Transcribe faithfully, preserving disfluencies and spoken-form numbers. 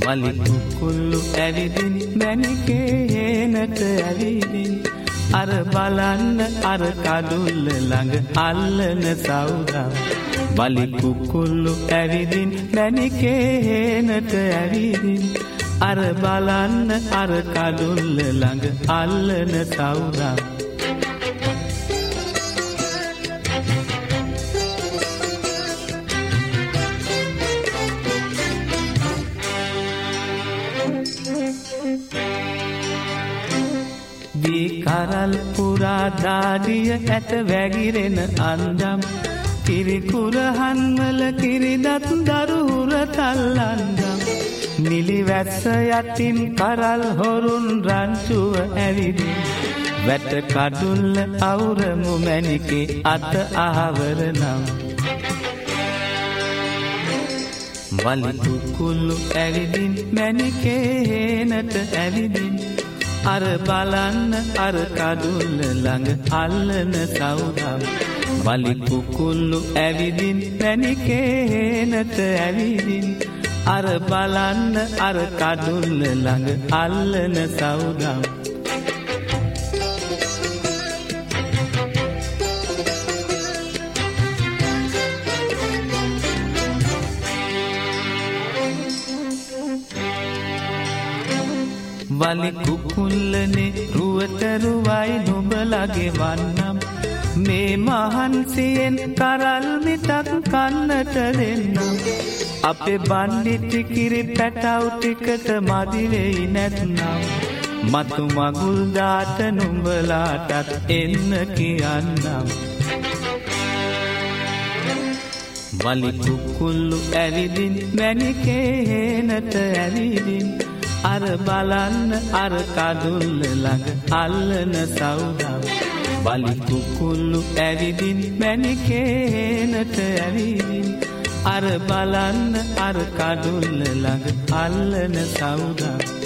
වලි කුකුල්ලු ඇවිදින් මැණිකේ හේනට ඇවිදින් අර බලන්න අර කඩුල්ල ළඟ අල්ලන සවුරා වලි කුකුල්ලු ඇවිදින් මැණිකේ හේනට ඇවිදින් අර බලන්න අර කඩුල්ල ළඟ අල්ලන සවුරා දී කරල් පුරා දාඩිය ඇට වැగిරෙන අන්දම් කිරි කුරහන් වල කිරිදත් දරුර තල්ලන්දම් නිලි වැස්ස යටින් කරල් හොරුන් රංචුව ඇවිදින් වැට කඩුල්ල අවුරමු මැණිකේ අත අහවර නම් වලි කුකුල්ලු ඇවිදින් මැණිකේ හේනට ඇවිදින් අර බලන්න අර කඩුල්ල ළඟ අල්ලන සවුරා වලි කුකුල්ලු ඇවිදින් මැණිකේ හේනට ඇවිදින් අර බලන්න අර කඩුල්ල ළඟ අල්ලන සවුරා වලි කුකුල්ලනේ රුවතරුවයි නුඹලගේ වන්නම් මේ මහන්සියෙන් කරල් මිටක් කන්නට දෙන්නම් අපේ බණ්ඩිටි කිරි පැටව් ටිකට මදි වෙයි නැත්නම් මතු මගුල් දාට නුඹලාටත් එන්න කියන්නම් වලි කුකුල්ලු ඇවිදින් මැණිකේ හේනට ඇවිදින් අර බලන්න අර කඩුල්ල ළඟ අල්ලන සවුරා වලි කුකුල්ලු ඇවිදින් මැණිකේ හේනට ඇවිදින් අර බලන්න අර කඩුල්ල ළඟ අල්ලන සවුරා